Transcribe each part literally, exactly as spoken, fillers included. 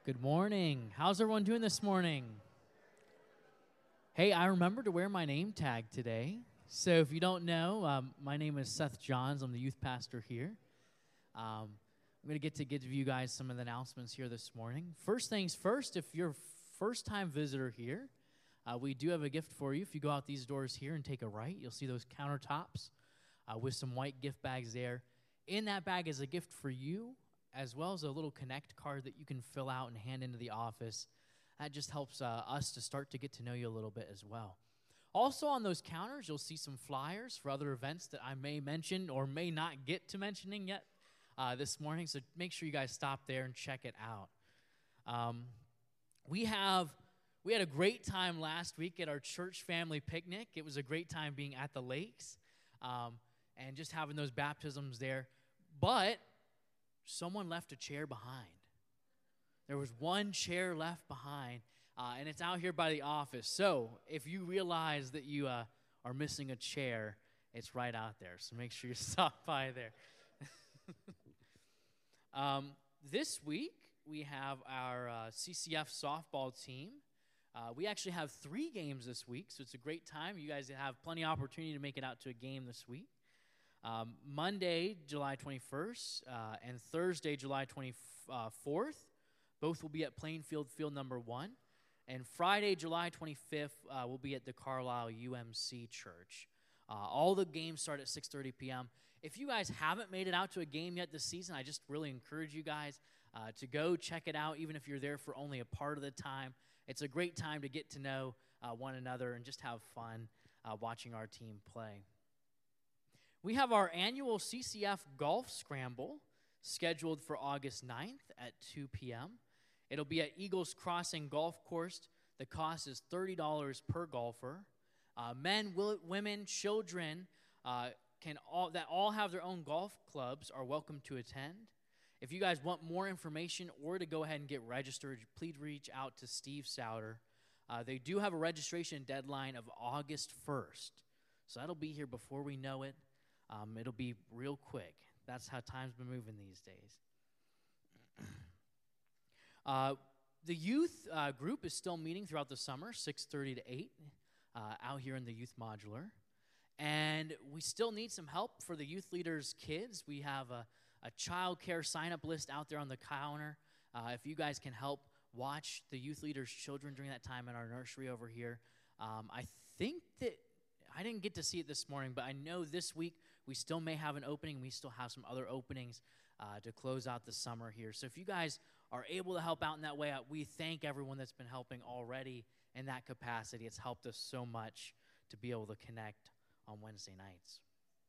Good morning. How's everyone doing this morning? Hey, I remembered to wear my name tag today. So if you don't know, um, my name is Seth Johns. I'm the youth pastor here. Um, I'm going to get to give you guys some of the announcements here this morning. First things first, if you're a first-time visitor here, uh, we do have a gift for you. If you go out these doors here and take a right, you'll see those countertops uh, with some white gift bags there. In that bag is a gift for you, as well as a little Connect card that you can fill out and hand into the office. That just helps uh, us to start to get to know you a little bit as well. Also on those counters, you'll see some flyers for other events that I may mention or may not get to mentioning yet uh, this morning, so make sure you guys stop there and check it out. Um, we have we had a great time last week at our church family picnic. It was a great time being at the lakes um, and just having those baptisms there, but someone left a chair behind. There was one chair left behind, uh, and it's out here by the office. So if you realize that you uh, are missing a chair, it's right out there. So make sure you stop by there. um, this week, we have our uh, C C F softball team. Uh, we actually have three games this week, so it's a great time. You guys have plenty of opportunity to make it out to a game this week. Um, Monday, July twenty-first, uh, and Thursday, July twenty-fourth, both will be at Plainfield Field Number One, and Friday, July twenty-fifth, uh, will be at the Carlisle U M C Church. Uh, all the games start at six thirty p.m. If you guys haven't made it out to a game yet this season, I just really encourage you guys uh, to go check it out, even if you're there for only a part of the time. It's a great time to get to know uh, one another and just have fun uh, watching our team play. We have our annual C C F Golf Scramble scheduled for August ninth at two p.m. It'll be at Eagles Crossing Golf Course. The cost is thirty dollars per golfer. Uh, men, will, women, children uh, can all that all have their own golf clubs are welcome to attend. If you guys want more information or to go ahead and get registered, please reach out to Steve Souter. Uh, they do have a registration deadline of August first, so that'll be here before we know it. Um, it'll be real quick. That's how time's been moving these days. uh, the youth uh, group is still meeting throughout the summer, six thirty to eight, uh, out here in the youth modular. And we still need some help for the youth leaders' kids. We have a, a child care sign-up list out there on the counter. Uh, if you guys can help watch the youth leaders' children during that time in our nursery over here. Um, I think that I didn't get to see it this morning, but I know this week we still may have an opening. We still have some other openings uh, to close out the summer here. So if you guys are able to help out in that way, we thank everyone that's been helping already in that capacity. It's helped us so much to be able to connect on Wednesday nights.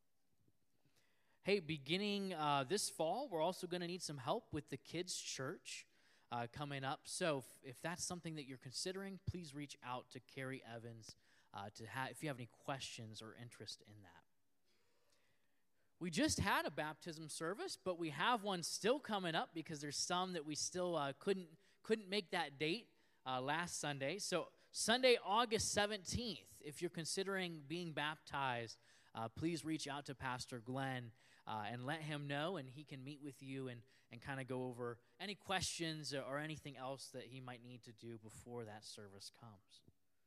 Hey, beginning uh, this fall, we're also going to need some help with the kids' church uh, coming up. So if, if that's something that you're considering, please reach out to Carrie Evans uh, to ha- if you have any questions or interest in that. We just had a baptism service, but we have one still coming up because there's some that we still uh, couldn't couldn't make that date uh, last Sunday. So Sunday, August seventeenth, if you're considering being baptized, uh, please reach out to Pastor Glenn uh, and let him know, and he can meet with you and, and kind of go over any questions or anything else that he might need to do before that service comes.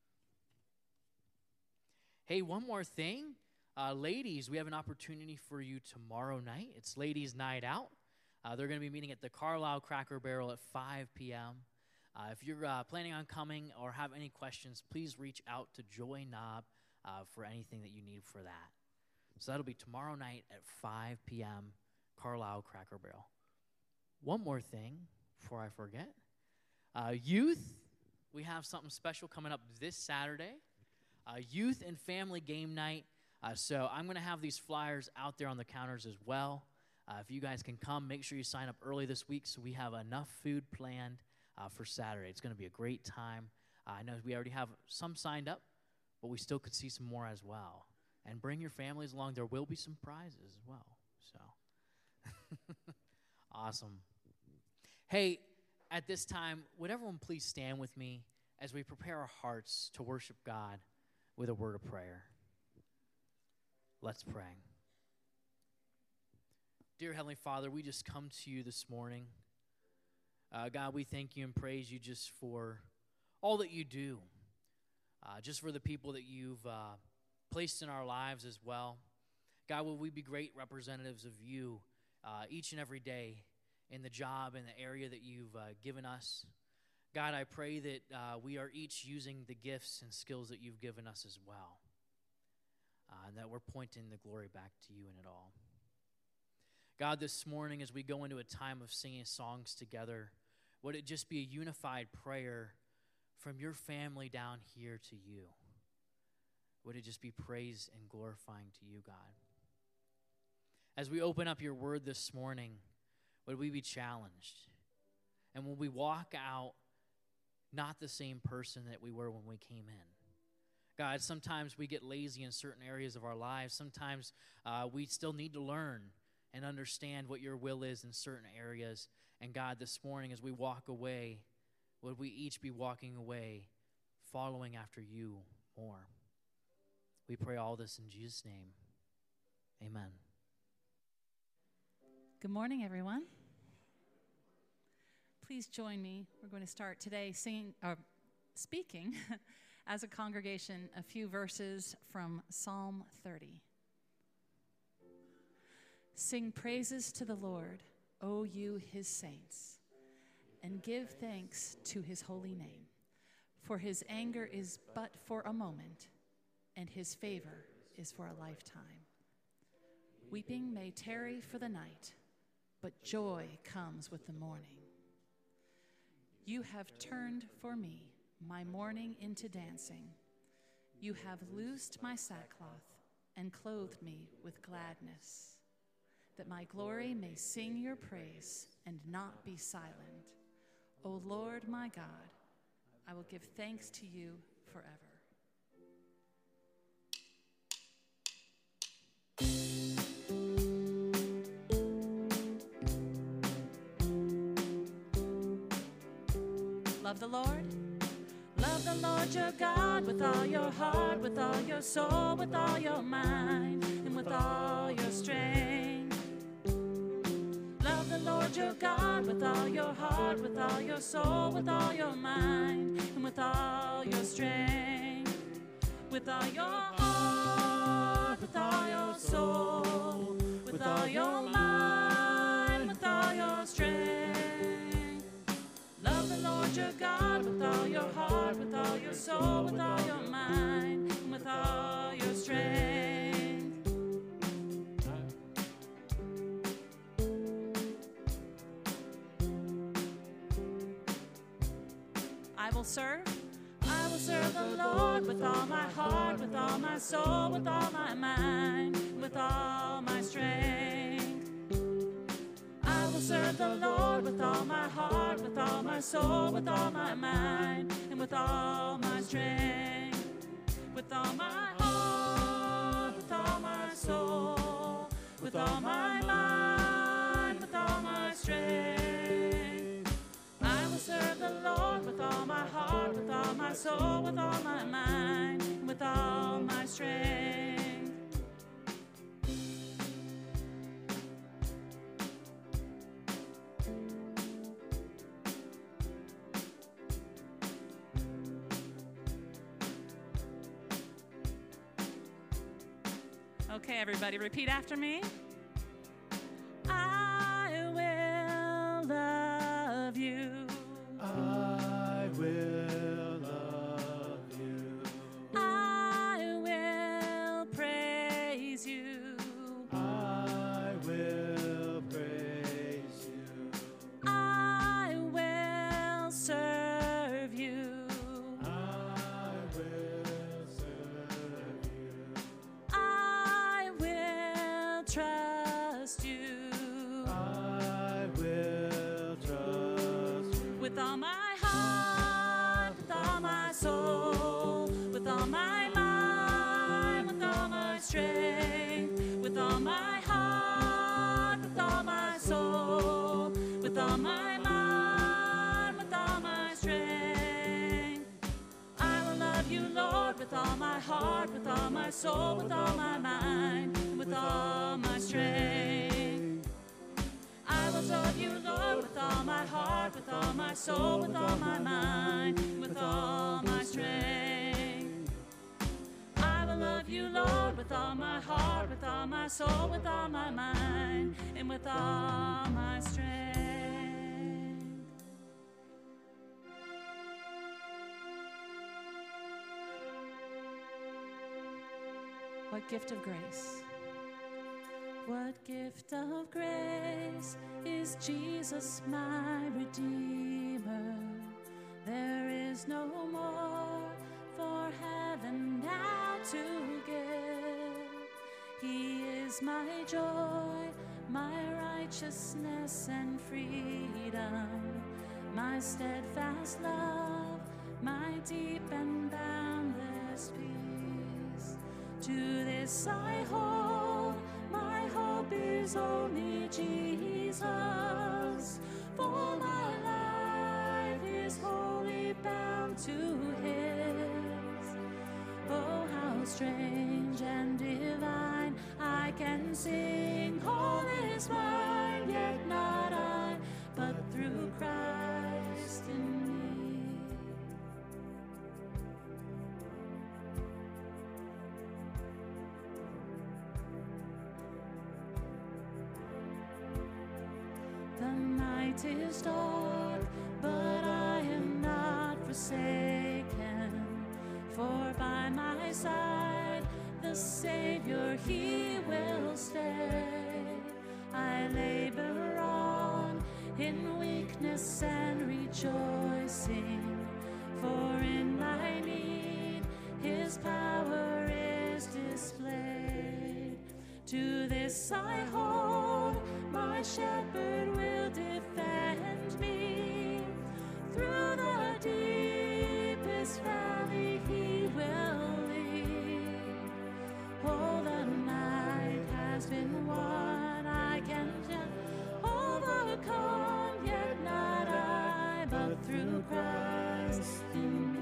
Hey, one more thing. Uh, ladies, we have an opportunity for you tomorrow night. It's Ladies' Night Out. Uh, they're going to be meeting at the Carlisle Cracker Barrel at five p.m. Uh, if you're uh, planning on coming or have any questions, please reach out to Joy Knob uh, for anything that you need for that. So that'll be tomorrow night at five p.m., Carlisle Cracker Barrel. One more thing before I forget. Uh, youth, we have something special coming up this Saturday. Uh, youth and family game night. Uh, so I'm going to have these flyers out there on the counters as well. Uh, if you guys can come, make sure you sign up early this week so we have enough food planned uh, for Saturday. It's going to be a great time. Uh, I know we already have some signed up, but we still could see some more as well. And bring your families along. There will be some prizes as well. So, awesome. Hey, at this time, would everyone please stand with me as we prepare our hearts to worship God with a word of prayer. Let's pray. Dear Heavenly Father, we just come to you this morning. Uh, God, we thank you and praise you just for all that you do, uh, just for the people that you've uh, placed in our lives as well. God, will we be great representatives of you uh, each and every day in the job, in the area that you've uh, given us. God, I pray that uh, we are each using the gifts and skills that you've given us as well, uh, and that we're pointing the glory back to you in it all. God, this morning as we go into a time of singing songs together, would it just be a unified prayer from your family down here to you? Would it just be praise and glorifying to you, God? As we open up your word this morning, would we be challenged? And will we walk out not the same person that we were when we came in? God, sometimes we get lazy in certain areas of our lives. Sometimes uh, we still need to learn and understand what your will is in certain areas. And God, this morning as we walk away, would we each be walking away following after you more? We pray all this in Jesus' name. Amen. Good morning, everyone. Please join me. We're going to start today singing, or speaking as a congregation a few verses from Psalm thirty. Sing praises to the Lord, O you his saints, and give thanks to his holy name. For his anger is but for a moment, and his favor is for a lifetime. Weeping may tarry for the night, but joy comes with the morning. You have turned for me my mourning into dancing. You have loosed my sackcloth and clothed me with gladness, that my glory may sing your praise and not be silent. O Lord my God, I will give thanks to you forever. Love the Lord. Love the Lord your God with all your heart, with all your soul, with all your mind, and with all your strength. Love the Lord your God with all your heart, with all your soul, with all your mind, and with all your strength. With all your heart, with all your soul, with all your mind, with all your strength. Love the Lord your God with all your heart, with all your soul, with all your mind, and with all your strength. I will serve, I will serve the Lord with all my heart, with all my soul, with all my mind, with all my strength. I will serve the Lord with all my heart, with all my soul, with all my mind, and with all my strength. With all my heart, with all my soul, with all my mind, with all my strength. I will serve the Lord with all my heart, with all my soul, with all my mind, and with all my strength. Okay, everybody, repeat after me. I will love you. I will love you. I will praise you. I will praise you. I will serve you. I will serve you. I will trust you. I will trust you. With all my heart, with all my soul, with all my mind, with all my strength, with all my heart, with all my soul, with all my mind, with all my strength. I will love you, Lord, with all my heart, with all my soul, with all my mind, with all my strength. I will love you, Lord, with all my heart, with all my soul, with all my mind, with all my strength. I will love you, Lord, with all my heart, with all my soul, with all my mind, and with all my strength. What gift of grace? What gift of grace is Jesus, my Redeemer? There is no more for heaven now to give. He is my joy, my righteousness and freedom, my steadfast love, my deep and boundless peace. To this I hold, my hope is only Jesus, for my life is wholly bound to His. Oh, how strange and divine, I can sing, all is mine, yet not I, but through Christ in me. The night is dark, but I am not forsaken, for by my side the Savior, He will stay. I labor on in weakness and rejoicing, for in my need His power is displayed. To this I hold, my shepherd will defend me. Through the deepest valley He will lead. Oh, the night has been won, I can overcome, yet not I, but through Christ in me.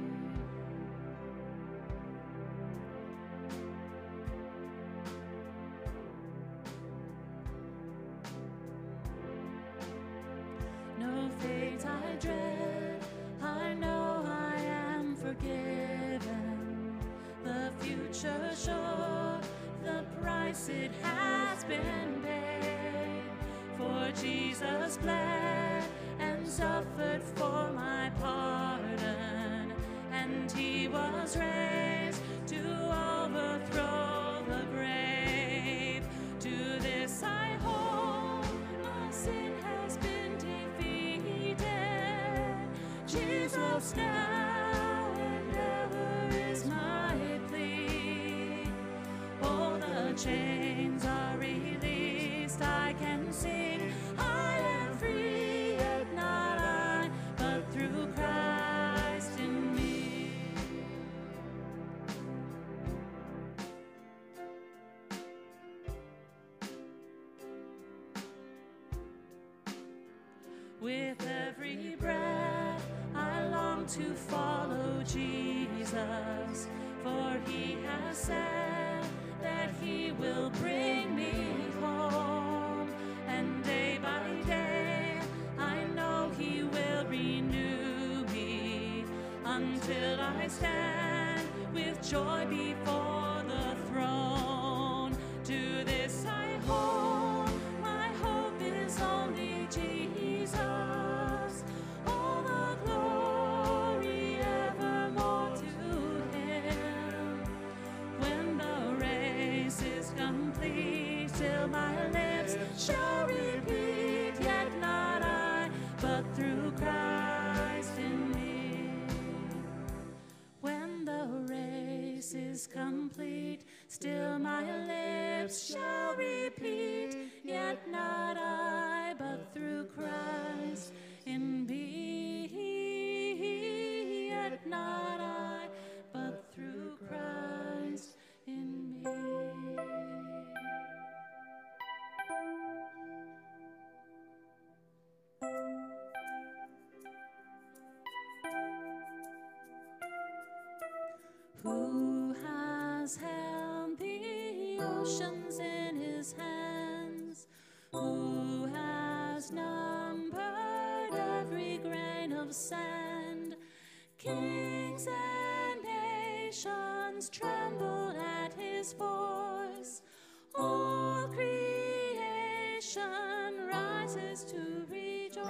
No fate I dread, I know I am forgiven. The future sure, the price it has been paid. For Jesus bled and suffered for my pardon, and He was raised to overthrow the grave. To this I hold, my sin has been defeated. Jesus now and ever is my plea. Oh, the chains are released, I can sing, I am free, yet not I, but through Christ in me. With every breath I long to follow Jesus, for He has said that He will bring me home, and day by day I know He will renew me, until I stand with joy before the throne. To this I hold, my hope is only Jesus. All the glory evermore to Him. When the race is complete, till my lips shall repeat, yet not I, but through Christ in me. When the race is complete, still my lips shall repeat, yet not I, but through Christ in me. Yet not I, but through Christ in me. Who has held the oceans in His hands? Who has numbered every of sand. Kings and nations trembled at his voice. All creation rises to rejoice.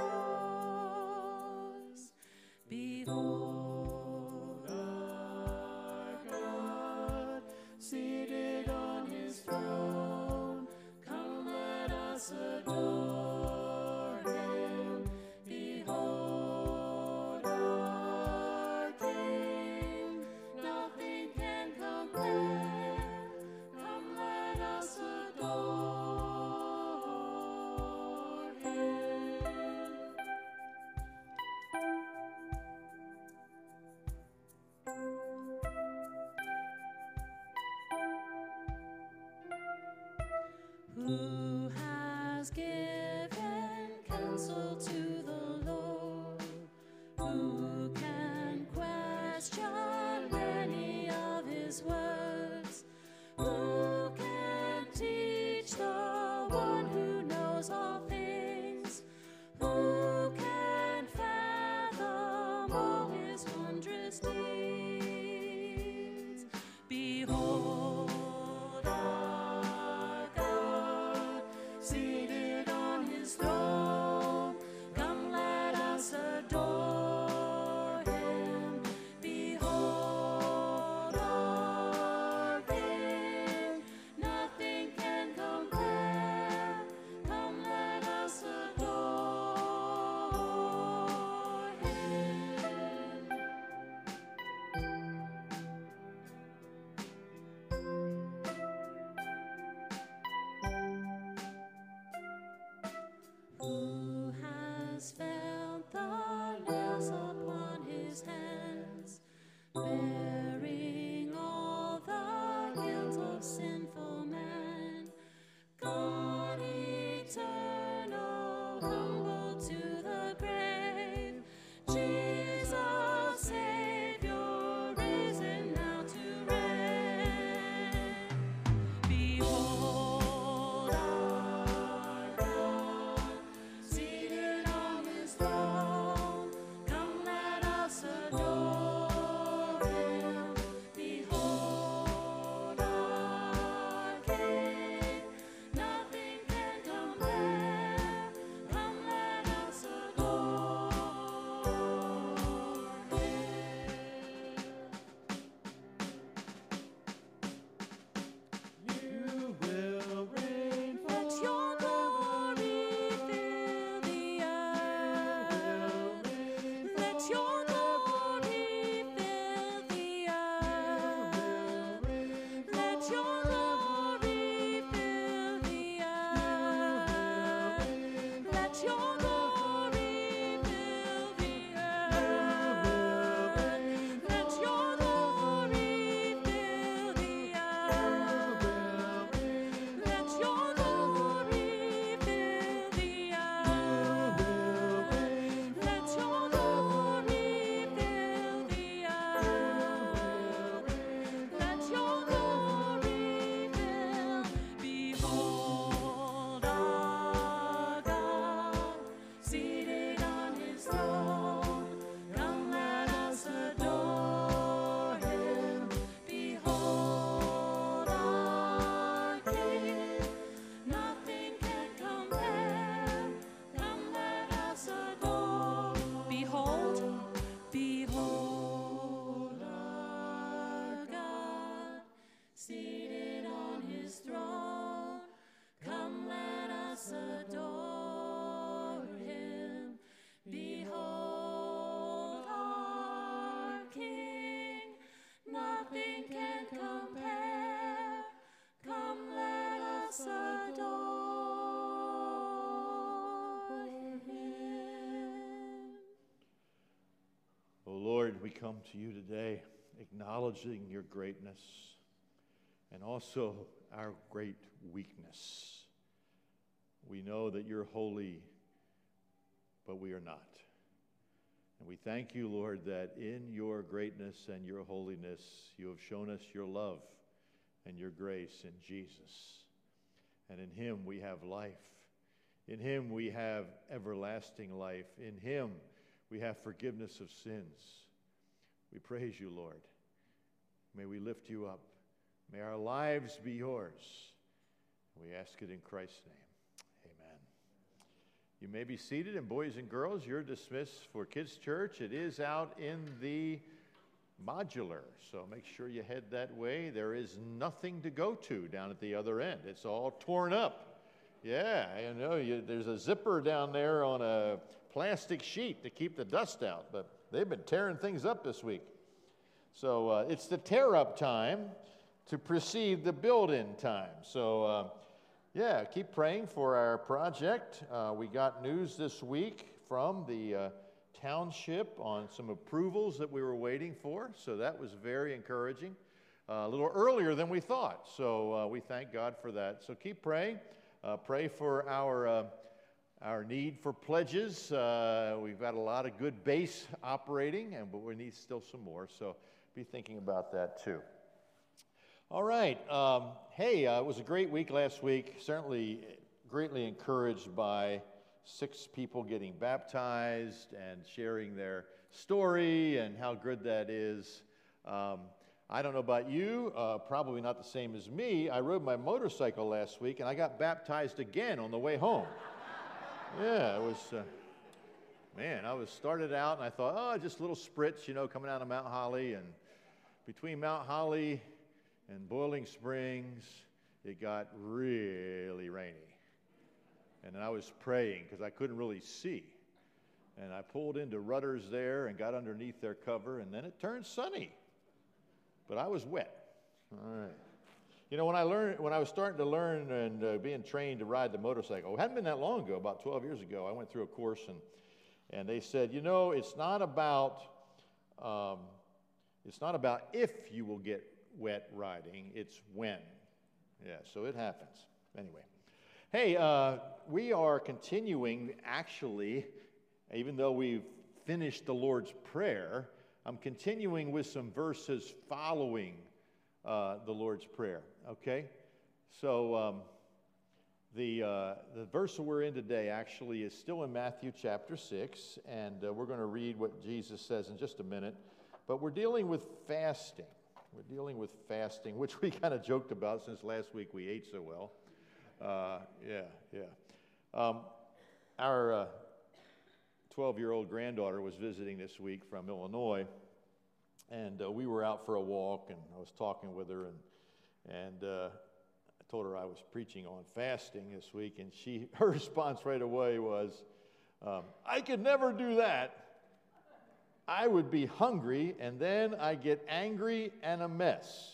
Behold our God, seated on his throne. Come, let us adore him. Behold our King, nothing can compare. Come, let us adore him. Who has given counsel to the Lord? Who can question any of his words? Who can teach the one who knows all things? Who can fathom all his wondrous deeds? Behold our God, seated on his throne. Come, let us adore him. Behold our King, nothing can compare. Come, let us adore him. Who has felt the nails upon his hands, bearing all the guilt of sinful man? God eternal, humble to the grave, Jesus Savior, risen now to reign. Behold our God, seated on his throne. Come, let us adore him. Behold our King, nothing can compare. Come, let us adore him. You will reign Let your glory fill the earth. Let your glory fill the earth. Let your glory fill the earth. Let your glory fill the earth. Let your glory fill the earth. Let your glory fill the earth. Let your glory fill the earth. Let your glory fill. Behold our God, seated on his throne. Come, let us adore him. Behold our King, nothing can compare. Come, let us adore. Behold, behold our God, seated on his throne. Come, let us adore him. Behold our King, nothing can compare. Come, let us adore him. O Lord, we come to you today acknowledging your greatness and also our great weakness. We know that you're holy, but we are not. And we thank you, Lord, that in your greatness and your holiness, you have shown us your love and your grace in Jesus. And in him we have life. In him we have everlasting life. In him We have forgiveness of sins. We praise you, Lord. May we lift you up. May our lives be yours. We ask it in Christ's name. Amen. You may be seated, and boys and girls, you're dismissed for Kids Church. It is out in the modular, so make sure you head that way. There is nothing to go to down at the other end. It's all torn up. Yeah, I know, you, there's a zipper down there on a plastic sheet to keep the dust out, but they've been tearing things up this week. So uh, it's the tear-up time to precede the build-in time. So, uh, yeah, keep praying for our project. Uh, we got news this week from the uh, township on some approvals that we were waiting for, so that was very encouraging. Uh, a little earlier than we thought, so uh, we thank God for that. So keep praying. Uh, pray for our uh, our need for pledges. Uh, we've got a lot of good base operating, and but we need still some more, so be thinking about that too. All right. Um, hey, uh, it was a great week last week. Certainly greatly encouraged by six people getting baptized and sharing their story and how good that is. Um, I don't know about you, uh, probably not the same as me. I rode my motorcycle last week and I got baptized again on the way home. Yeah, it was, uh, man, I was started out and I thought, oh, just little spritz, you know, coming out of Mount Holly. And between Mount Holly and Boiling Springs, it got really rainy. And I was praying because I couldn't really see. And I pulled into Rutter's there and got underneath their cover, and then it turned sunny. But I was wet. All right. You know, when I learned, when I was starting to learn and uh, being trained to ride the motorcycle, it hadn't been that long ago, about twelve years ago, I went through a course, and and they said, you know, it's not about um, it's not about if you will get wet riding, it's when. Yeah, so it happens. Anyway. Hey, uh, we are continuing, actually, even though we've finished the Lord's Prayer, I'm continuing with some verses following uh, the Lord's Prayer, okay? So um, the, uh, the verse that we're in today actually is still in Matthew chapter six, and uh, we're going to read what Jesus says in just a minute, but we're dealing with fasting. We're dealing with fasting, which we kind of joked about since last week we ate so well. Uh, yeah, yeah. Um, our twelve-year-old granddaughter was visiting this week from Illinois, and uh, we were out for a walk, and I was talking with her, and and uh, I told her I was preaching on fasting this week, and she her response right away was, um, "I could never do that. I would be hungry, and then I get angry and a mess."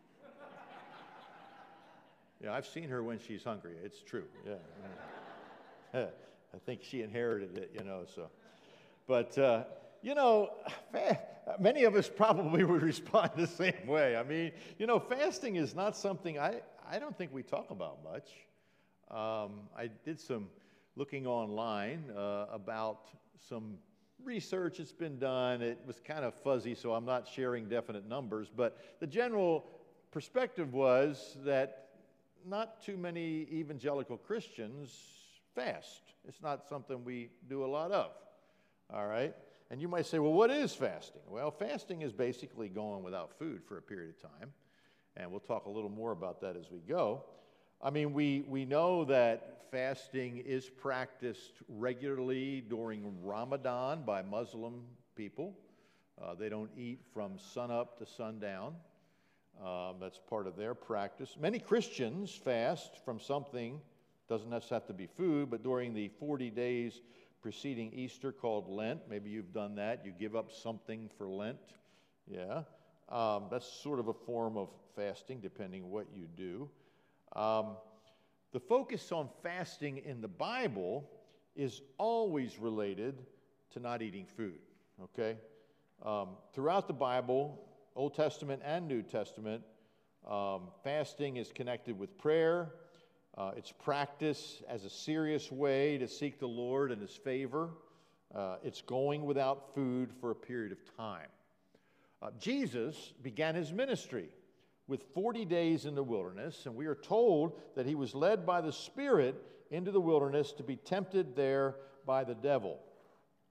Yeah, I've seen her when she's hungry. It's true. Yeah, yeah. I think she inherited it, you know. So, but uh, you know, fa- many of us probably would respond the same way. I mean, you know, fasting is not something I I don't think we talk about much. Um, I did some looking online uh, about some research that's been done. It was kind of fuzzy, so I'm not sharing definite numbers. But the general perspective was that not too many evangelical Christians fast. It's not something we do a lot of, all right? And you might say, well, what is fasting? Well, fasting is basically going without food for a period of time, and we'll talk a little more about that as we go. I mean, we, we know that fasting is practiced regularly during Ramadan by Muslim people. Uh, they don't eat from sunup to sundown. Um, that's part of their practice. Many Christians fast from something, doesn't necessarily have to be food, but during the forty days preceding Easter called Lent. Maybe you've done that. You give up something for Lent. Yeah. Um, that's sort of a form of fasting, depending what you do. Um, the focus on fasting in the Bible is always related to not eating food, okay? Um, throughout the Bible, Old Testament and New Testament, um, fasting is connected with prayer. Uh, it's practiced as a serious way to seek the Lord and His favor. Uh, it's going without food for a period of time. Uh, Jesus began His ministry with forty days in the wilderness, and we are told that He was led by the Spirit into the wilderness to be tempted there by the devil.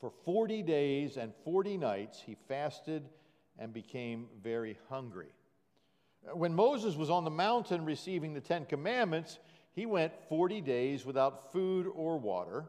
For forty days and forty nights he fasted and became very hungry. When Moses was on the mountain receiving the Ten Commandments, he went forty days without food or water.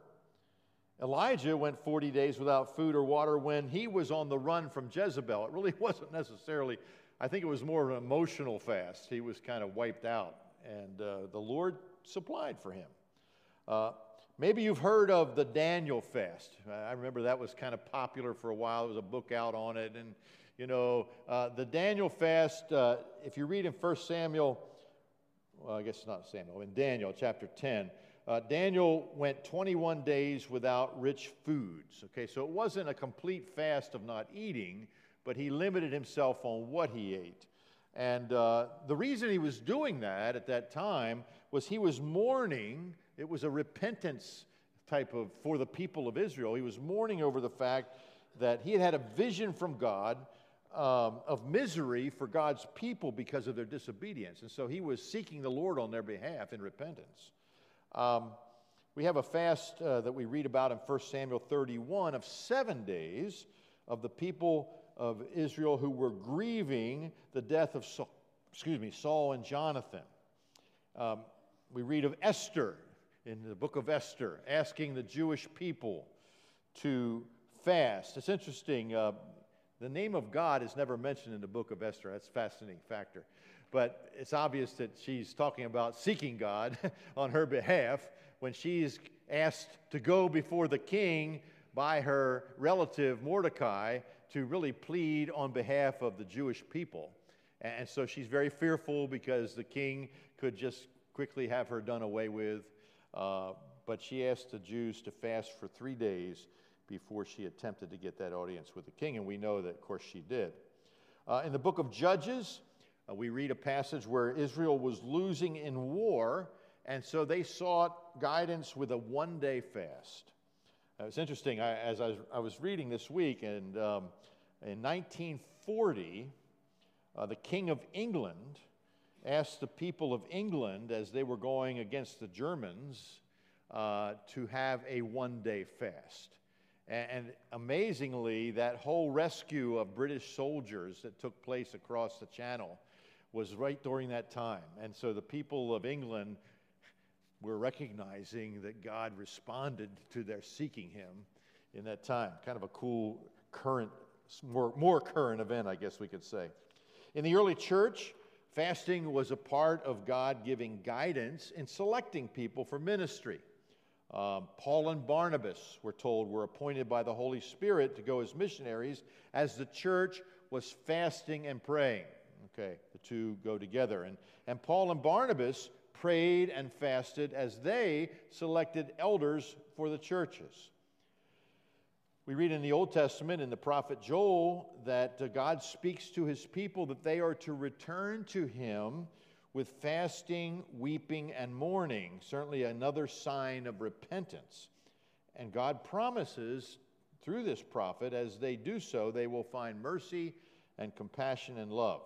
Elijah went forty days without food or water when he was on the run from Jezebel. It really wasn't necessarily, I think it was more of an emotional fast. He was kind of wiped out, and uh, the Lord supplied for him. Uh, maybe you've heard of the Daniel fast. I remember that was kind of popular for a while. There was a book out on it, and you know, uh, the Daniel fast, uh, if you read in First Samuel, well, I guess it's not Samuel, in Daniel chapter ten, uh, Daniel went twenty-one days without rich foods. Okay, so it wasn't a complete fast of not eating, but he limited himself on what he ate. And uh, the reason he was doing that at that time was he was mourning. It was a repentance type of, for the people of Israel. He was mourning over the fact that he had had a vision from God um, of misery for God's people because of their disobedience. And so he was seeking the Lord on their behalf in repentance. Um, we have a fast uh, that we read about in First Samuel thirty-one of seven days of the people of Israel who were grieving the death of Saul, excuse me, Saul and Jonathan. Um, we read of Esther in the book of Esther asking the Jewish people to fast. It's interesting. Uh, the name of God is never mentioned in the book of Esther. That's a fascinating factor. But it's obvious that she's talking about seeking God on her behalf when she's asked to go before the king by her relative Mordecai to really plead on behalf of the Jewish people. And so she's very fearful because the king could just quickly have her done away with. Uh, but she asked the Jews to fast for three days before she attempted to get that audience with the king. And we know that, of course, she did. Uh, in the book of Judges, uh, we read a passage where Israel was losing in war, and so they sought guidance with a one-day fast. Uh, it's interesting, I, as I was, I was reading this week, and um, in nineteen forty, uh, the King of England asked the people of England, as they were going against the Germans, uh, to have a one-day fast. And, and amazingly, that whole rescue of British soldiers that took place across the Channel was right during that time. And so the people of England were recognizing that God responded to their seeking him in that time. Kind of a cool, current, more, more current event, I guess we could say. In the early church, fasting was a part of God giving guidance in selecting people for ministry. Um, Paul and Barnabas, we're told, were appointed by the Holy Spirit to go as missionaries as the church was fasting and praying. Okay, the two go together. And, and Paul and Barnabas prayed and fasted as they selected elders for the churches. We read in the Old Testament, in the prophet Joel, that uh, God speaks to his people that they are to return to him with fasting, weeping, and mourning, certainly another sign of repentance. And God promises through this prophet, as they do so, they will find mercy and compassion and love.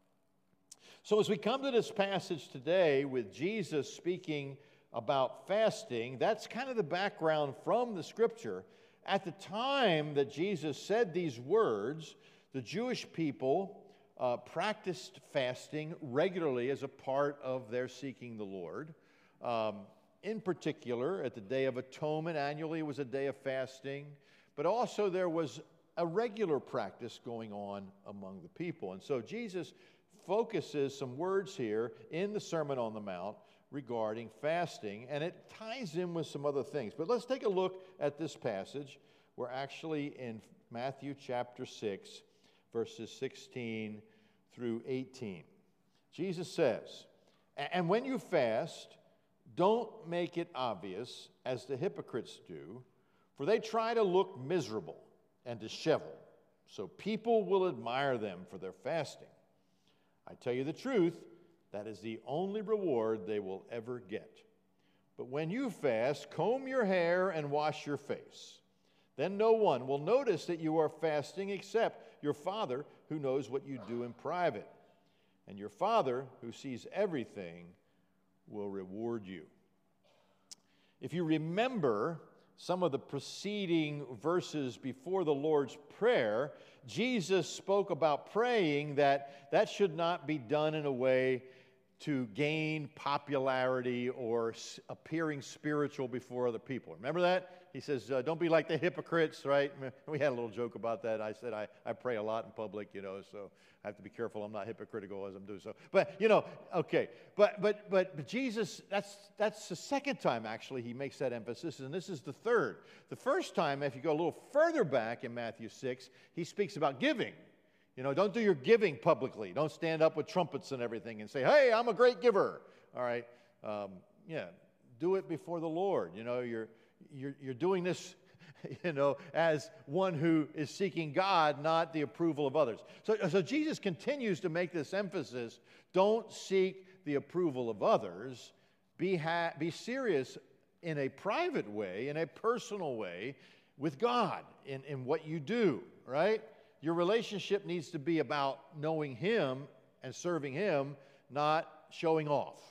So as we come to this passage today with Jesus speaking about fasting, that's kind of the background from the scripture. At the time that Jesus said these words, the Jewish people uh, practiced fasting regularly as a part of their seeking the Lord. Um, in particular, at the Day of Atonement, annually was a day of fasting, but also there was a regular practice going on among the people. And so Jesus focuses some words here in the Sermon on the Mount regarding fasting, and it ties in with some other things. But let's take a look at this passage. We're actually in Matthew chapter six, verses sixteen through eighteen. Jesus says, "And when you fast, don't make it obvious as the hypocrites do, for they try to look miserable and disheveled, so people will admire them for their fasting. I tell you the truth, that is the only reward they will ever get. But when you fast, comb your hair and wash your face. Then no one will notice that you are fasting except your Father who knows what you do in private. And your Father who sees everything will reward you." If you remember, some of the preceding verses before the Lord's Prayer, Jesus spoke about praying that that should not be done in a way to gain popularity or s- appearing spiritual before other people. Remember that? He says, uh, don't be like the hypocrites, right? We had a little joke about that. I said, I, I pray a lot in public, you know, so I have to be careful I'm not hypocritical as I'm doing so. But, you know, okay. But but but, but Jesus, that's, that's the second time, actually, he makes that emphasis, and this is the third. The first time, if you go a little further back in Matthew six, he speaks about giving. You know, don't do your giving publicly. Don't stand up with trumpets and everything and say, hey, I'm a great giver. All right. Um, yeah, do it before the Lord. You know, you're, you're, you're doing this, you know, as one who is seeking God, not the approval of others. So, so Jesus continues to make this emphasis. Don't seek the approval of others. Be, ha- be serious in a private way, in a personal way with God in, in what you do, right? Your relationship needs to be about knowing Him and serving Him, not showing off.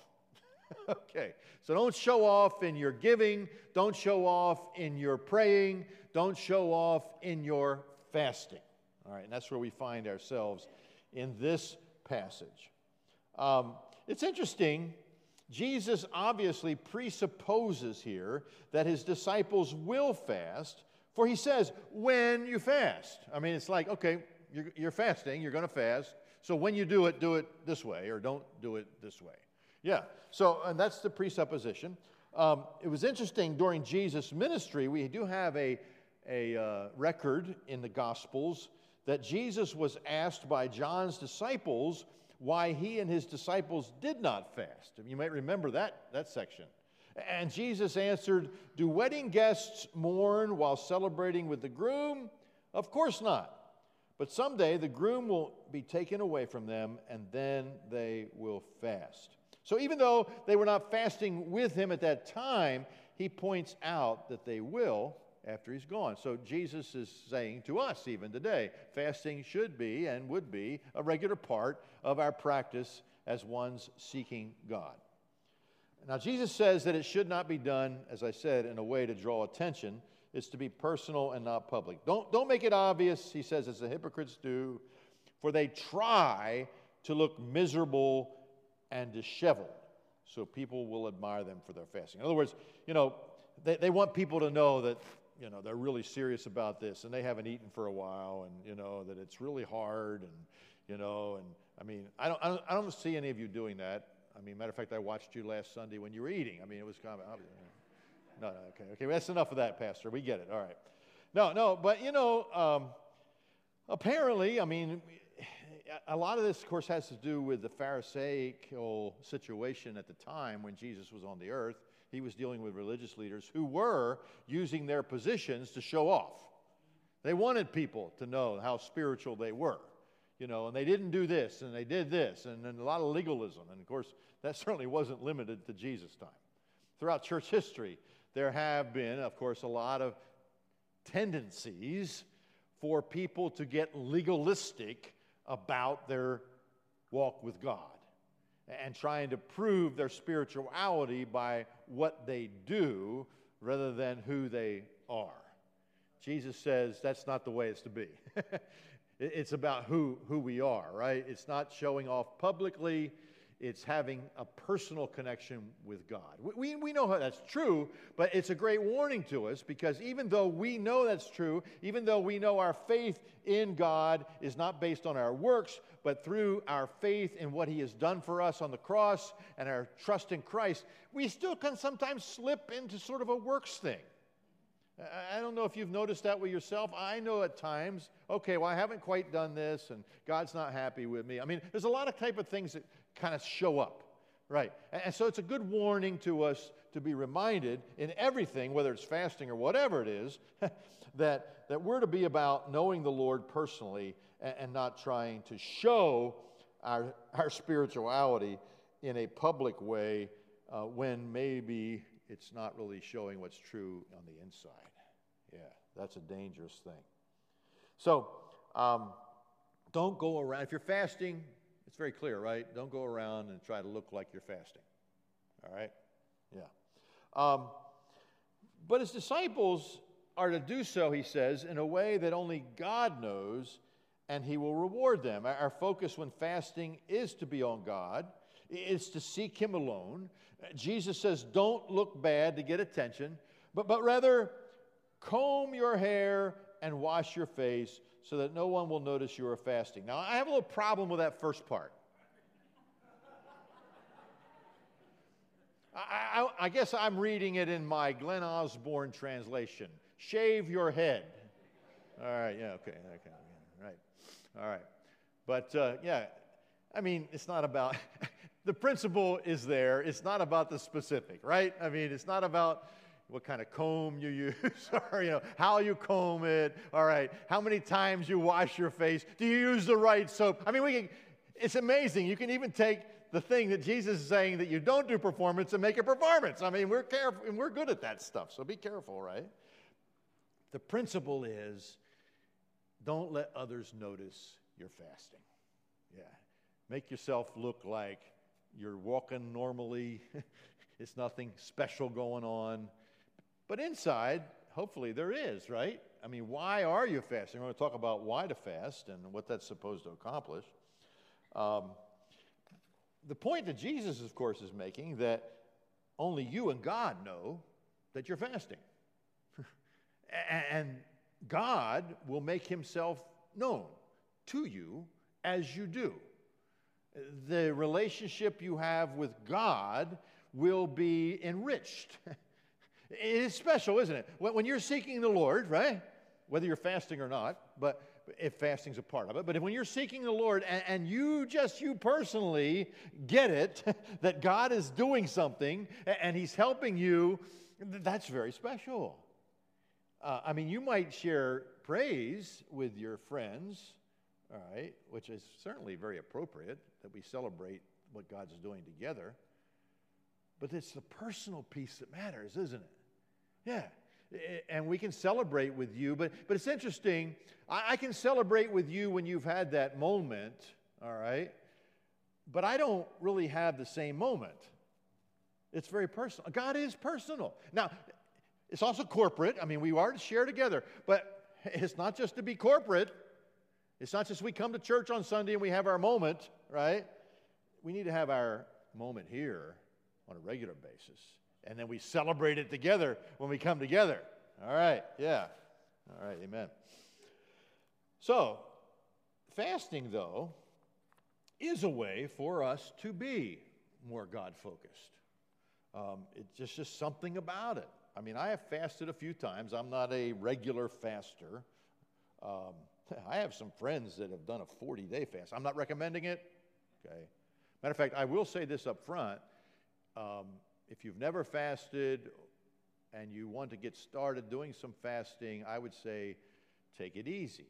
Okay, so don't show off in your giving. Don't show off in your praying. Don't show off in your fasting. All right, and that's where we find ourselves in this passage. Um, it's interesting. Jesus obviously presupposes here that His disciples will fast. For He says, when you fast. I mean, it's like, okay, you're, you're fasting, you're going to fast. So when you do it, do it this way, or don't do it this way. Yeah, so, and that's the presupposition. Um, it was interesting, during Jesus' ministry, we do have a, a uh, record in the Gospels that Jesus was asked by John's disciples why he and his disciples did not fast. You might remember that, that section. And Jesus answered, do wedding guests mourn while celebrating with the groom? Of course not. But someday the groom will be taken away from them, and then they will fast. So even though they were not fasting with him at that time, he points out that they will after he's gone. So Jesus is saying to us even today, fasting should be and would be a regular part of our practice as ones seeking God. Now, Jesus says that it should not be done, as I said, in a way to draw attention. It's to be personal and not public. Don't, don't make it obvious, he says, as the hypocrites do, for they try to look miserable and disheveled, so people will admire them for their fasting. In other words, you know, they, they want people to know that, you know, they're really serious about this, and they haven't eaten for a while, and, you know, that it's really hard, and, you know, and, I mean, I don't, I don't, I don't see any of you doing that. I mean, matter of fact, I watched you last Sunday when you were eating. I mean, it was kind of, no, no, okay, okay, that's enough of that, Pastor. We get it, all right. No, no, but, you know, um, apparently, I mean, a lot of this, of course, has to do with the Pharisaical situation at the time when Jesus was on the earth. He was dealing with religious leaders who were using their positions to show off. They wanted people to know how spiritual they were, you know, and they didn't do this, and they did this, and, and a lot of legalism. And, of course, that certainly wasn't limited to Jesus' time. Throughout church history, there have been, of course, a lot of tendencies for people to get legalistic about their walk with God and trying to prove their spirituality by what they do rather than who they are. Jesus says that's not the way it's to be. It's about who, who we are, right? It's not showing off publicly. It's having a personal connection with God. We, we know how that's true, but it's a great warning to us because even though we know that's true, even though we know our faith in God is not based on our works, but through our faith in what He has done for us on the cross and our trust in Christ, we still can sometimes slip into sort of a works thing. I don't know if you've noticed that with yourself. I know at times, okay, well, I haven't quite done this, and God's not happy with me. I mean, there's a lot of type of things that kind of show up, right? And so it's a good warning to us to be reminded in everything, whether it's fasting or whatever it is, that, that we're to be about knowing the Lord personally and, and not trying to show our, our spirituality in a public way uh, when maybe it's not really showing what's true on the inside. Yeah, that's a dangerous thing. So, um, don't go around. If you're fasting, it's very clear, right? Don't go around and try to look like you're fasting. All right? Yeah. Um, But his disciples are to do so, he says, in a way that only God knows, and he will reward them. Our focus when fasting is to be on God. It's to seek him alone. Jesus says, don't look bad to get attention, but, but rather comb your hair and wash your face so that no one will notice you are fasting. Now, I have a little problem with that first part. I, I, I guess I'm reading it in my Glenn Osborne translation. Shave your head. All right, yeah, okay, okay, right, all right. But, uh, yeah, I mean, it's not about, the principle is there. It's not about the specific, right? I mean, it's not about what kind of comb you use or, you know, how you comb it. All right, how many times you wash your face. Do you use the right soap? I mean, we can, it's amazing. You can even take the thing that Jesus is saying that you don't do performance and make it performance. I mean, we're careful, and we're good at that stuff, so be careful, right? The principle is don't let others notice you're fasting. Yeah. Make yourself look like you're walking normally. It's nothing special going on. But inside, hopefully there is, right? I mean, why are you fasting? We're going to talk about why to fast and what that's supposed to accomplish. Um, the point that Jesus, of course, is making that only you and God know that you're fasting. And God will make himself known to you as you do. The relationship you have with God will be enriched. It is special, isn't it? When you're seeking the Lord, right? Whether you're fasting or not, but if fasting's a part of it, but when you're seeking the Lord and, and you just, you personally get it, that God is doing something and he's helping you, that's very special. Uh, I mean, you might share praise with your friends, all right, which is certainly very appropriate that we celebrate what God's doing together. But it's the personal piece that matters, isn't it? Yeah. And we can celebrate with you, but, but it's interesting. I, I can celebrate with you when you've had that moment, all right? But I don't really have the same moment. It's very personal. God is personal. Now, it's also corporate. I mean, we are to share together, but it's not just to be corporate. It's not just we come to church on Sunday and we have our moment, right? We need to have our moment here on a regular basis. And then we celebrate it together when we come together. All right, yeah. All right, amen. So, fasting, though, is a way for us to be more God-focused. Um, it's just, just something about it. I mean, I have fasted a few times. I'm not a regular faster. Um, I have some friends that have done a forty-day fast. I'm not recommending it. Okay. Matter of fact, I will say this up front. Um, if you've never fasted and you want to get started doing some fasting, I would say take it easy.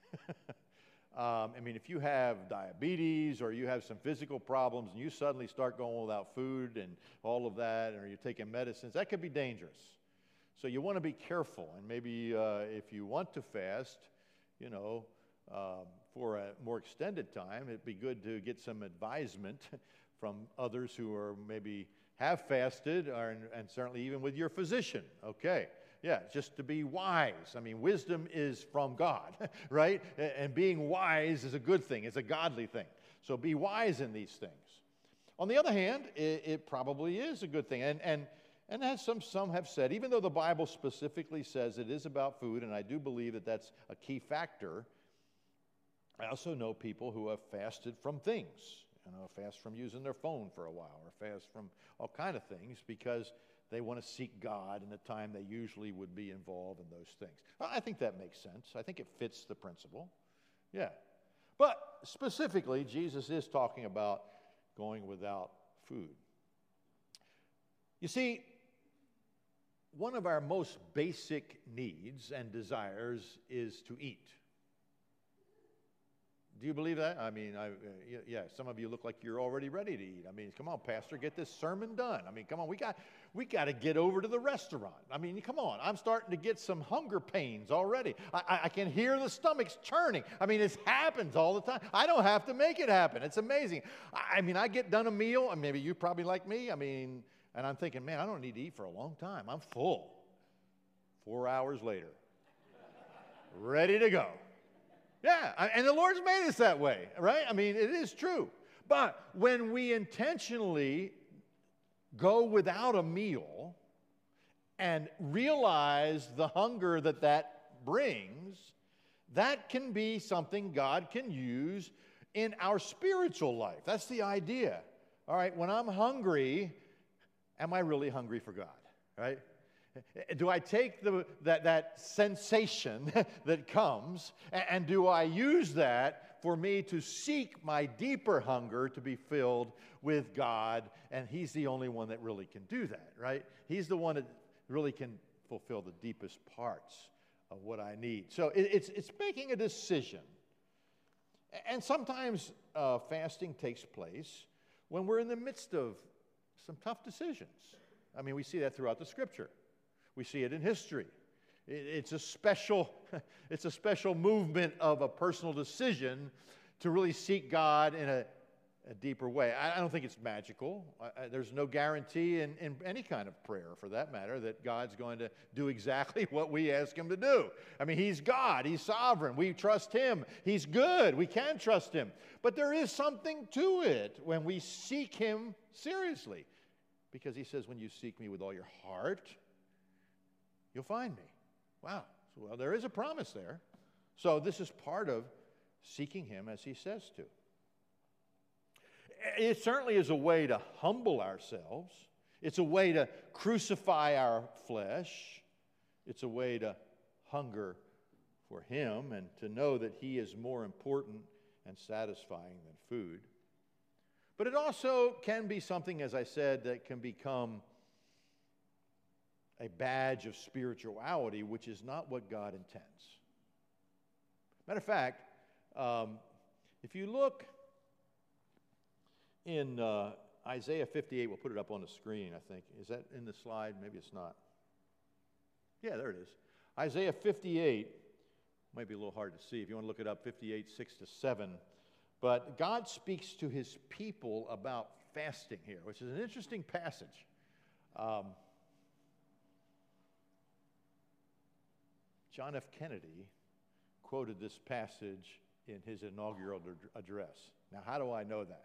um, I mean, if you have diabetes or you have some physical problems and you suddenly start going without food and all of that, or you're taking medicines, that could be dangerous. So you want to be careful, and maybe uh, if you want to fast, you know, uh, for a more extended time, it'd be good to get some advisement from others who are maybe have fasted, or, and certainly even with your physician, okay? Yeah, just to be wise. I mean, wisdom is from God, right? And being wise is a good thing. It's a godly thing. So be wise in these things. On the other hand, it, it probably is a good thing. And, and, and as some, some have said, even though the Bible specifically says it is about food, and I do believe that that's a key factor, I also know people who have fasted from things. You know, fast from using their phone for a while, or fast from all kind of things because they want to seek God in the time they usually would be involved in those things. I think that makes sense. I think it fits the principle. Yeah. But specifically, Jesus is talking about going without food. You see, one of our most basic needs and desires is to eat. Do you believe that? I mean, I, uh, yeah, some of you look like you're already ready to eat. I mean, come on, Pastor, get this sermon done. I mean, come on, we got we got to get over to the restaurant. I mean, come on, I'm starting to get some hunger pains already. I, I, I can hear the stomachs churning. I mean, it happens all the time. I don't have to make it happen. It's amazing. I, I mean, I get done a meal, and maybe you probably like me. I mean, and I'm thinking, man, I don't need to eat for a long time. I'm full. four hours later, ready to go. Yeah, and the Lord's made us that way, right? I mean, it is true. But when we intentionally go without a meal and realize the hunger that that brings, that can be something God can use in our spiritual life. That's the idea. All right, when I'm hungry, am I really hungry for God, right? Do I take the, that, that sensation that comes, and, and do I use that for me to seek my deeper hunger to be filled with God? And He's the only one that really can do that, right? He's the one that really can fulfill the deepest parts of what I need. So it, it's, it's making a decision. And sometimes uh, fasting takes place when we're in the midst of some tough decisions. I mean, we see that throughout the Scripture. We see it in history. It's a special, it's a special movement of a personal decision to really seek God in a, a deeper way. I, I don't think it's magical. I, I, there's no guarantee in, in any kind of prayer, for that matter, that God's going to do exactly what we ask Him to do. I mean, He's God. He's sovereign. We trust Him. He's good. We can trust Him. But there is something to it when we seek Him seriously, because He says, when you seek me with all your heart, you'll find me. Wow. So, well, there is a promise there. So this is part of seeking Him as He says to. It certainly is a way to humble ourselves. It's a way to crucify our flesh. It's a way to hunger for Him and to know that He is more important and satisfying than food. But it also can be something, as I said, that can become a badge of spirituality, which is not what God intends. Matter of fact, um, if you look in uh, Isaiah fifty-eight, we'll put it up on the screen, I think. Is that in the slide? Maybe it's not. Yeah, there it is. Isaiah fifty-eight, might be a little hard to see if you want to look it up, fifty-eight, six to seven. But God speaks to His people about fasting here, which is an interesting passage. Um, John F. Kennedy quoted this passage in his inaugural address. Now, how do I know that?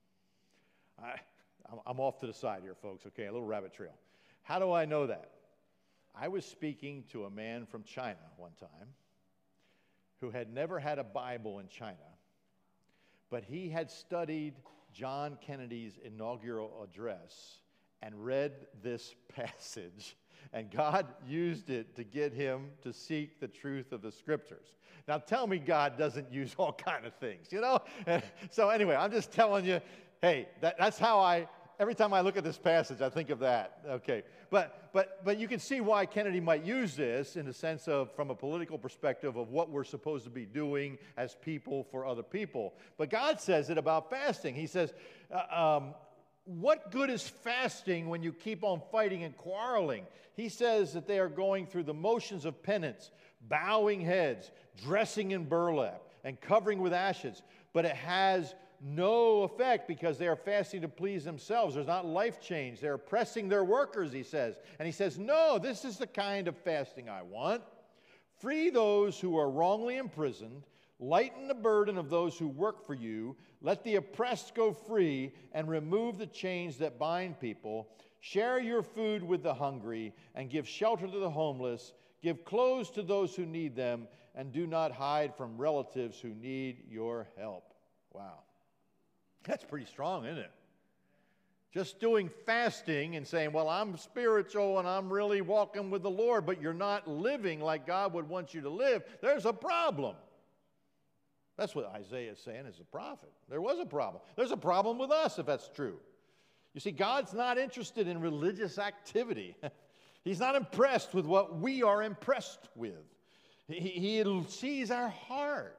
I, I'm off to the side here, folks, okay, a little rabbit trail. How do I know that? I was speaking to a man from China one time who had never had a Bible in China, but he had studied John Kennedy's inaugural address and read this passage, and God used it to get him to seek the truth of the Scriptures. Now, tell me God doesn't use all kind of things, you know? So anyway, I'm just telling you, hey, that, that's how I, every time I look at this passage, I think of that. Okay, but but but you can see why Kennedy might use this in the sense of, from a political perspective, of what we're supposed to be doing as people for other people. But God says it about fasting. He says, uh, um, what good is fasting when you keep on fighting and quarreling? He says that they are going through the motions of penance, bowing heads, dressing in burlap, and covering with ashes, but it has no effect because they are fasting to please themselves. There's not life change. They're oppressing their workers, he says. And he says, no, this is the kind of fasting I want. Free those who are wrongly imprisoned. Lighten the burden of those who work for you. Let the oppressed go free and remove the chains that bind people. Share your food with the hungry and give shelter to the homeless. Give clothes to those who need them and do not hide from relatives who need your help. Wow. That's pretty strong, isn't it? Just doing fasting and saying, well, I'm spiritual and I'm really walking with the Lord, but you're not living like God would want you to live. There's a problem. That's what Isaiah is saying as a prophet. There was a problem. There's a problem with us if that's true. You see, God's not interested in religious activity. He's not impressed with what we are impressed with. He, he sees our hearts.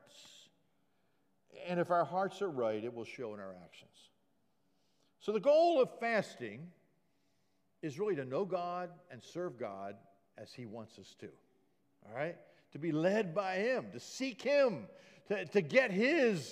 And if our hearts are right, it will show in our actions. So the goal of fasting is really to know God and serve God as He wants us to. All right? To be led by Him, to seek Him, to, to get His,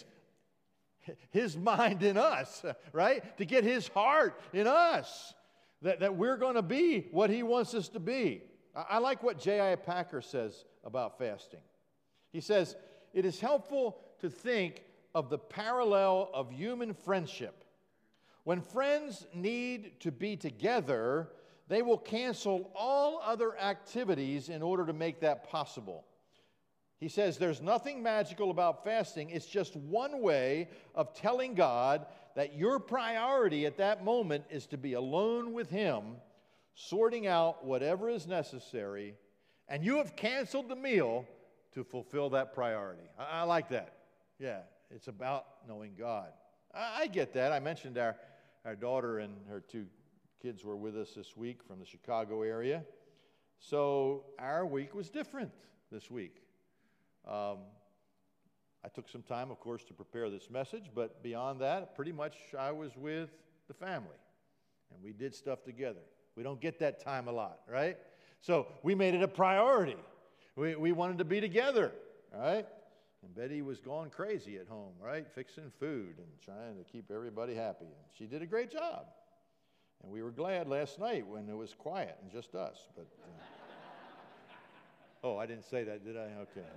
His mind in us, right? To get His heart in us, that, that we're going to be what He wants us to be. I, I like what J I Packer says about fasting. He says, it is helpful to think of the parallel of human friendship. When friends need to be together, they will cancel all other activities in order to make that possible. He says there's nothing magical about fasting. It's just one way of telling God that your priority at that moment is to be alone with Him, sorting out whatever is necessary, and you have canceled the meal to fulfill that priority. I, I like that. Yeah, it's about knowing God. I, I get that. I mentioned our, our daughter and her two kids were with us this week from the Chicago area. So our week was different this week. Um, I took some time, of course, to prepare this message, but beyond that, pretty much I was with the family, and we did stuff together. We don't get that time a lot, right? So we made it a priority. We, we wanted to be together, right? And Betty was going crazy at home, right? Fixing food and trying to keep everybody happy. And she did a great job. And we were glad last night when it was quiet and just us. But uh, oh, I didn't say that, did I? Okay.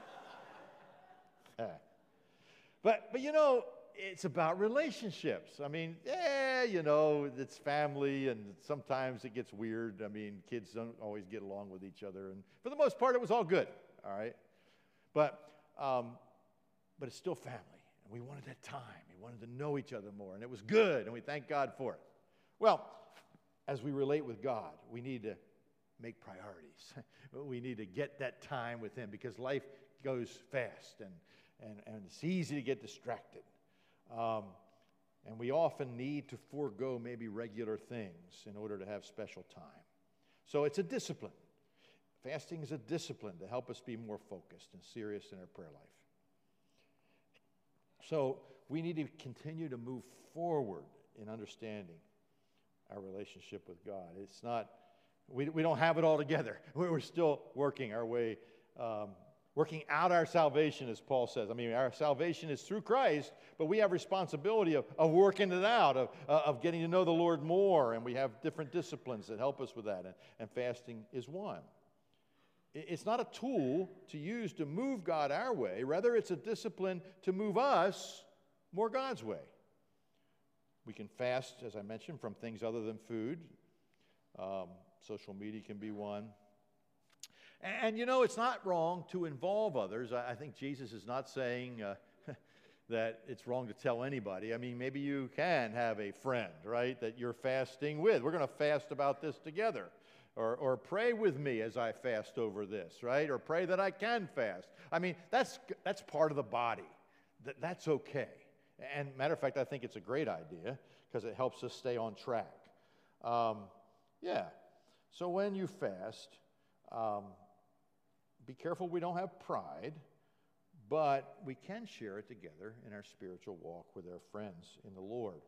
But, but, you know, it's about relationships. I mean, yeah, you know, it's family, and sometimes it gets weird. I mean, kids don't always get along with each other. And for the most part, it was all good, all right? But, um, but it's still family. And we wanted that time. We wanted to know each other more. And it was good, and we thank God for it. Well, as we relate with God, we need to make priorities. We need to get that time with Him because life goes fast, and And, and it's easy to get distracted. Um, and we often need to forego maybe regular things in order to have special time. So it's a discipline. Fasting is a discipline to help us be more focused and serious in our prayer life. So we need to continue to move forward in understanding our relationship with God. It's not, we, we don't have it all together. We're still working our way um working out our salvation, as Paul says. I mean, our salvation is through Christ, but we have responsibility of, of working it out, of, uh, of getting to know the Lord more, and we have different disciplines that help us with that, and, and fasting is one. It's not a tool to use to move God our way. Rather, it's a discipline to move us more God's way. We can fast, as I mentioned, from things other than food. Um, social media can be one. And, you know, it's not wrong to involve others. I, I think Jesus is not saying uh, that it's wrong to tell anybody. I mean, maybe you can have a friend, right, that you're fasting with. We're going to fast about this together. Or, or pray with me as I fast over this, right? Or pray that I can fast. I mean, that's, that's part of the body. That, that's okay. And matter of fact, I think it's a great idea because it helps us stay on track. Um, yeah. So when you fast, um, be careful we don't have pride, but we can share it together in our spiritual walk with our friends in the Lord.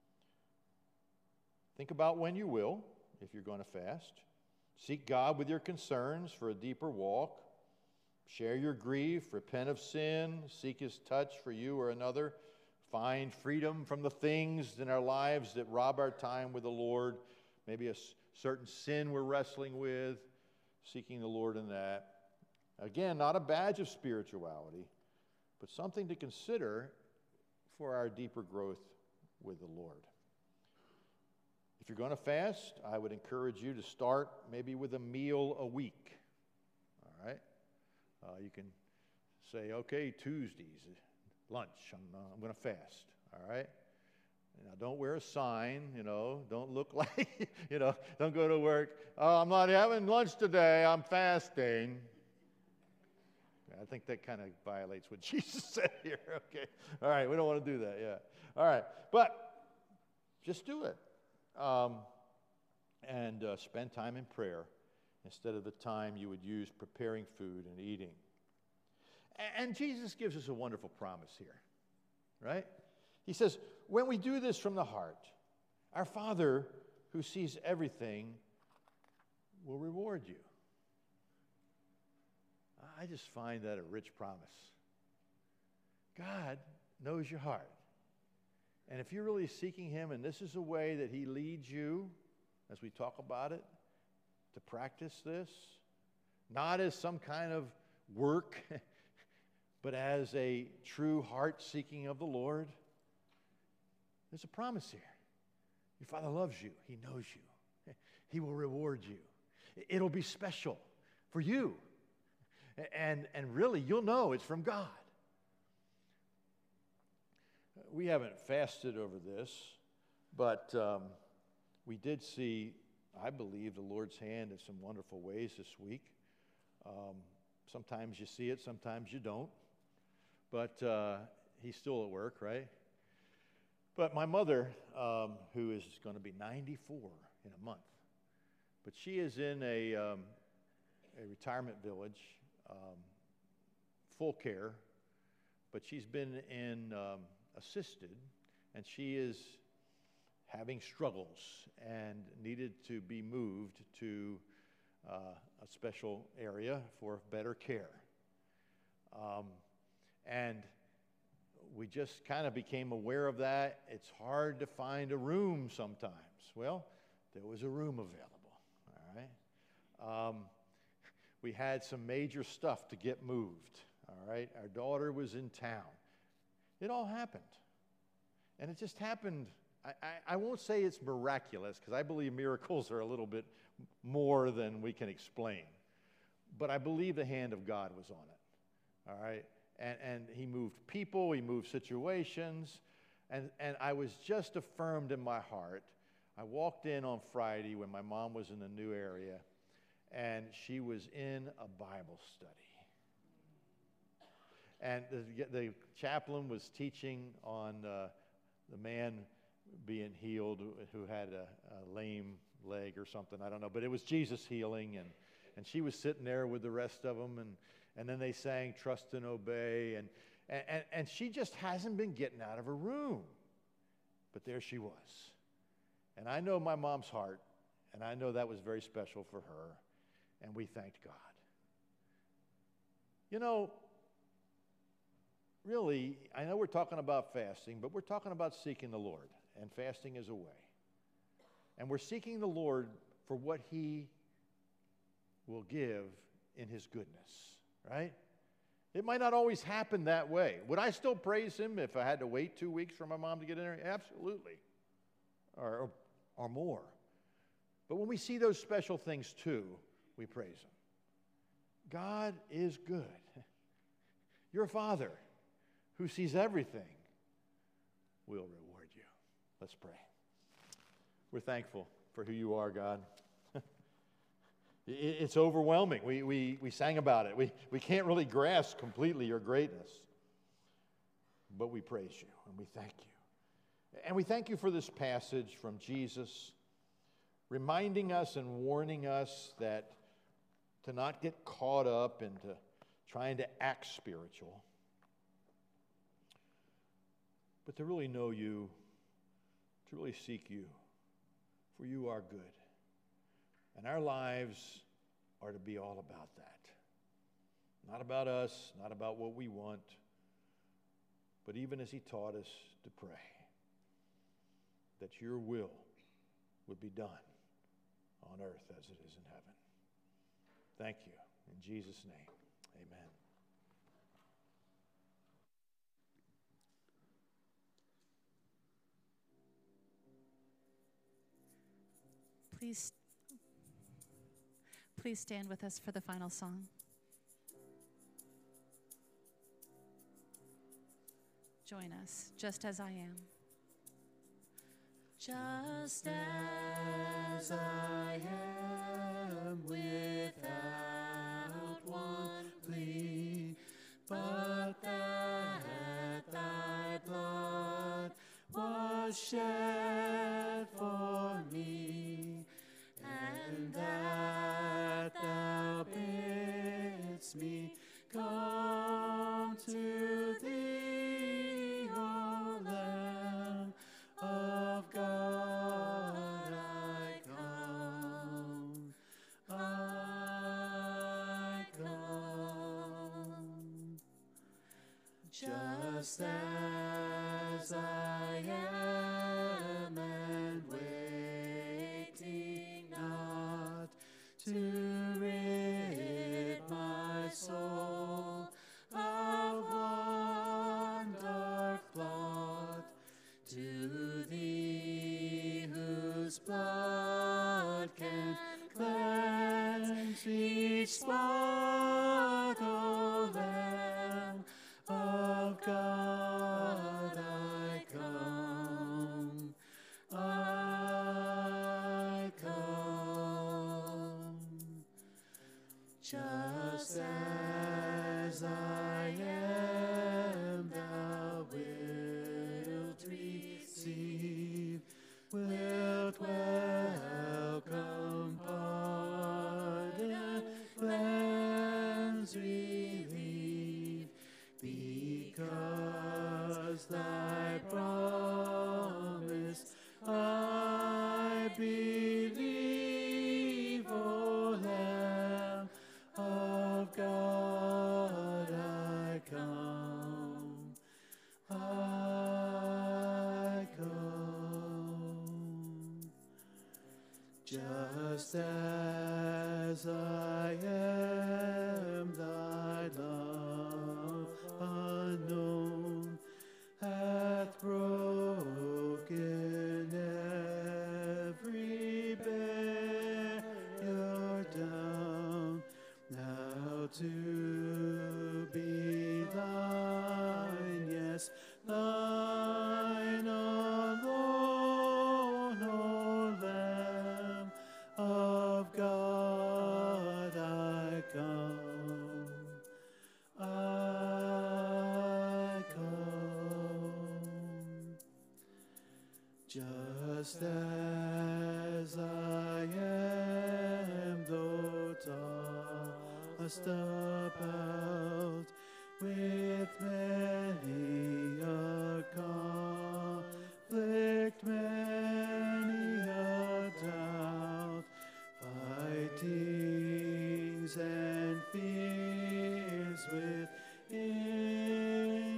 Think about when you will, if you're going to fast. Seek God with your concerns for a deeper walk. Share your grief, repent of sin, seek His touch for you or another. Find freedom from the things in our lives that rob our time with the Lord. Maybe a s- certain sin we're wrestling with, seeking the Lord in that. Again, not a badge of spirituality, but something to consider for our deeper growth with the Lord. If you're going to fast, I would encourage you to start maybe with a meal a week. All right? Uh, you can say, okay, Tuesdays, lunch, I'm, uh, I'm going to fast. All right? Now, don't wear a sign, you know. Don't look like, you know, don't go to work. Oh, I'm not having lunch today. I'm fasting. I think that kind of violates what Jesus said here. Okay. All right. We don't want to do that. Yeah. All right. But just do it. Um, and uh, spend time in prayer instead of the time you would use preparing food and eating. And, and Jesus gives us a wonderful promise here, right? He says, when we do this from the heart, our Father who sees everything will reward you. I just find that a rich promise. God knows your heart. And if you're really seeking Him, and this is a way that He leads you, as we talk about it, to practice this, not as some kind of work, but as a true heart seeking of the Lord, there's a promise here. Your Father loves you. He knows you. He will reward you. It'll be special for you. And, and really, you'll know it's from God. We haven't fasted over this, but um, we did see, I believe, the Lord's hand in some wonderful ways this week. Um, sometimes you see it, sometimes you don't. But uh, he's still at work, right? But my mother, um, who is going to be ninety-four in a month, but she is in a, um, a retirement village, um, full care, but she's been in um, assisted, and she is having struggles and needed to be moved to uh, a special area for better care. Um, and we just kind of became aware of that. It's hard to find a room sometimes. Well, there was a room available, all right? Um, we had some major stuff to get moved, all right? Our daughter was in town. It all happened. And it just happened. I, I, I won't say it's miraculous, because I believe miracles are a little bit more than we can explain. But I believe the hand of God was on it, all right? And, and he moved people, he moved situations, and, and I was just affirmed in my heart. I walked in on Friday when my mom was in a new area, and she was in a Bible study. And the, the chaplain was teaching on uh, the man being healed who had a, a lame leg or something, I don't know, but it was Jesus healing, and, and she was sitting there with the rest of them, and And then they sang Trust and Obey, and, and, and she just hasn't been getting out of her room. But there she was. And I know my mom's heart, and I know that was very special for her, and we thanked God. You know, really, I know we're talking about fasting, but we're talking about seeking the Lord, and fasting is a way. And we're seeking the Lord for what he will give in his goodness. Right? It might not always happen that way. Would I still praise him if I had to wait two weeks for my mom to get in there? Absolutely. Or, or, or more. But when we see those special things too, we praise him. God is good. Your Father, who sees everything, will reward you. Let's pray. We're thankful for who you are, God. It's overwhelming. We, we, we sang about it. We, we can't really grasp completely your greatness. But we praise you and we thank you. And we thank you for this passage from Jesus, reminding us and warning us that to not get caught up into trying to act spiritual, but to really know you, to really seek you, for you are good. And our lives are to be all about that. Not about us, not about what we want, but even as he taught us to pray, that your will would be done on earth as it is in heaven. Thank you. In Jesus' name, amen. Please Please stand with us for the final song. Join us, just as I am. Just as I am, without one plea, but that thy blood was shed for me, and that thou bidst me come to thee, O Lamb of God, I come, I come, just as I am, and waiting not to to rid my soul of one dark blot. To thee whose blood can cleanse each spot, O Lamb of God, I come, I come. Just as I am, thou wilt receive, wilt welcome, pardon, cleanse, relieve, because thy promise I believe, O Lamb of God, I come, I come. Just as I am, thy love unknown hath broken every barrier down. Now to be thine, yes, thine alone, O Lamb of God, I come, I come. Just as I am, though tossed about with many a conflict, many a doubt, fightings and fears within,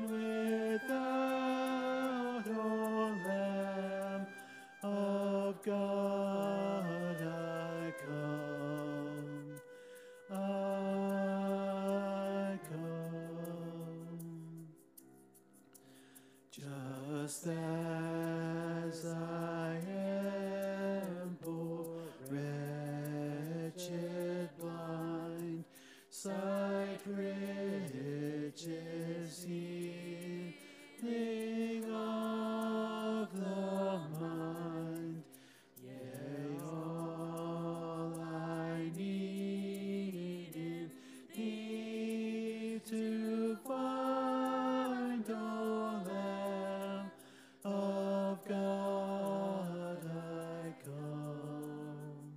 without, O Lamb of God, I come, I come. Just as I am, poor, wretched, blind, sight, riches, healing of the mind, yea, all I need in thee to find, O Lamb of God, I come,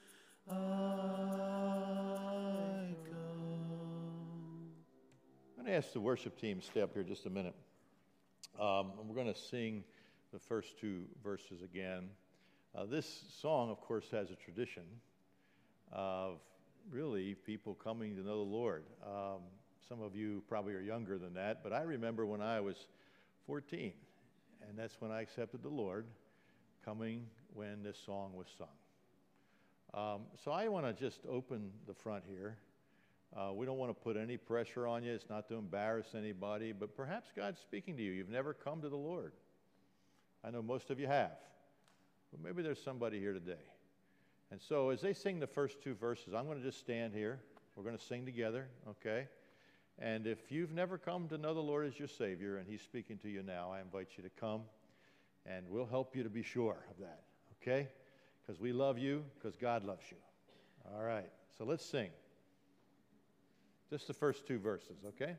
I come. I'm going to ask the worship team to stay up here just a minute. Um, and we're going to sing the first two verses again. Uh, this song, of course, has a tradition of really people coming to know the Lord. Um, some of you probably are younger than that, but I remember when I was fourteen, and that's when I accepted the Lord, coming when this song was sung. Um, so I want to just open the front here. Uh, we don't want to put any pressure on you. It's not to embarrass anybody, but perhaps God's speaking to you. You've never come to the Lord. I know most of you have, but maybe there's somebody here today. And so as they sing the first two verses, I'm going to just stand here. We're going to sing together, okay? And if you've never come to know the Lord as your Savior and He's speaking to you now, I invite you to come, and we'll help you to be sure of that, okay? Because we love you, because God loves you. All right, so let's sing. Just the first two verses, okay?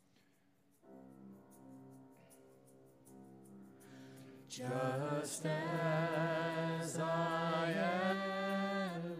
Just as I am,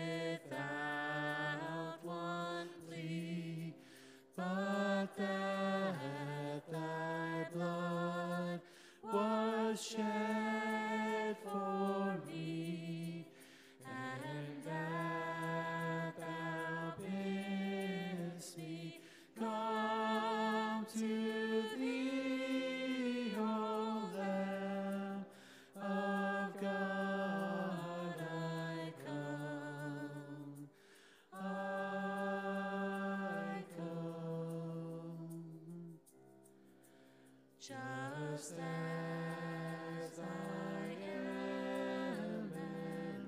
without one plea, but that thy blood was shed for me, and that thou bidst me come to thee, O Lamb of God, I come, just as I am, and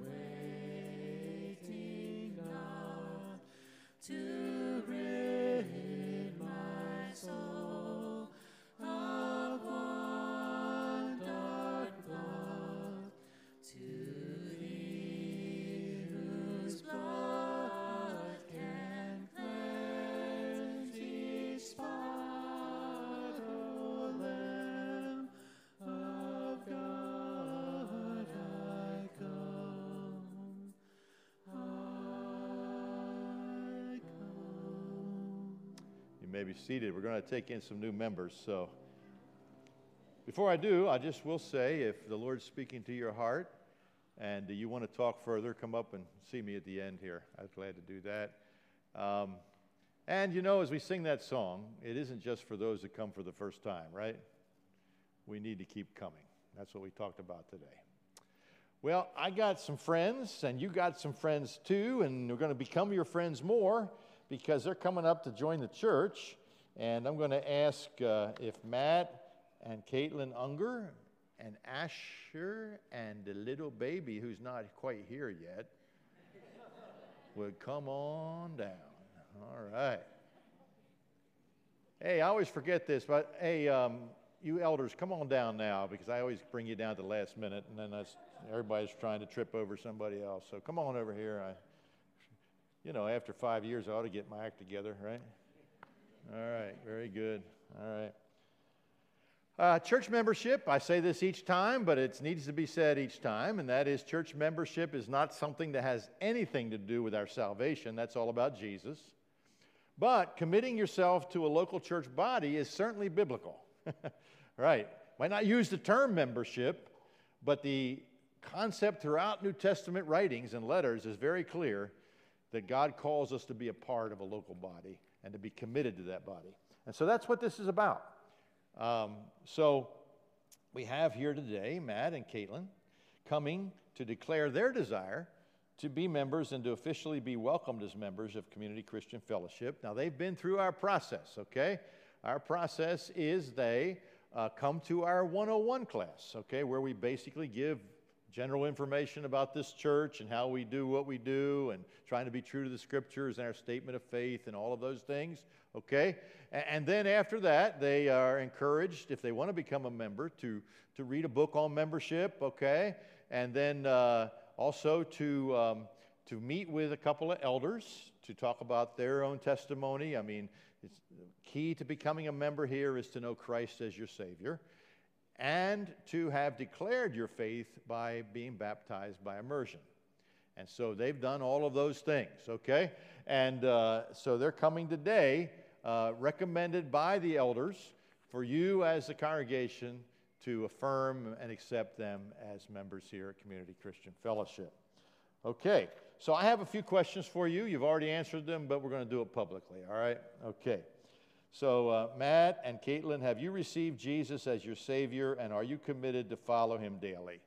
waiting not to rid my soul of one dark thought, to thee whose blood can cleanse each spot, O Lamb of God, I come, I come. You may be seated. We're going to take in some new members. So before I do, I just will say, if the Lord's speaking to your heart and you want to talk further, come up and see me at the end here. I'm glad to do that. Um, and you know, as we sing that song, it isn't just for those that come for the first time, right? We need to keep coming. That's what we talked about today. Well, I got some friends, and you got some friends too, and we're going to become your friends more because they're coming up to join the church. And I'm going to ask uh, if Matt and Caitlin Unger and Asher and the little baby who's not quite here yet would come on down. All right. Hey, I always forget this, but hey, um, you elders, come on down now, because I always bring you down at the last minute, and then that's, everybody's trying to trip over somebody else. So come on over here. I, you know, after five years, I ought to get my act together, right? All right, very good. All right. Uh, church membership, I say this each time, but it needs to be said each time, and that is church membership is not something that has anything to do with our salvation. That's all about Jesus. But committing yourself to a local church body is certainly biblical. Right. Might not use the term membership, but the concept throughout New Testament writings and letters is very clear that God calls us to be a part of a local body and to be committed to that body. And so that's what this is about. Um, so we have here today Matt and Caitlin coming to declare their desire to be members and to officially be welcomed as members of Community Christian Fellowship. Now, they've been through our process, okay? Our process is they uh, come to our one oh one class, okay, where we basically give general information about this church and how we do what we do and trying to be true to the scriptures and our statement of faith and all of those things, okay? And then after that, they are encouraged, if they want to become a member, to, to read a book on membership, okay? And then uh, also to, um, to meet with a couple of elders to talk about their own testimony. I mean, it's key to becoming a member here is to know Christ as your Savior and to have declared your faith by being baptized by immersion. And so they've done all of those things, okay? And uh, so they're coming today, uh, recommended by the elders for you as a congregation to affirm and accept them as members here at Community Christian Fellowship. Okay, so I have a few questions for you. You've already answered them, but we're going to do it publicly, all right? Okay. So, uh, Matt and Caitlin, have you received Jesus as your Savior, and are you committed to follow Him daily?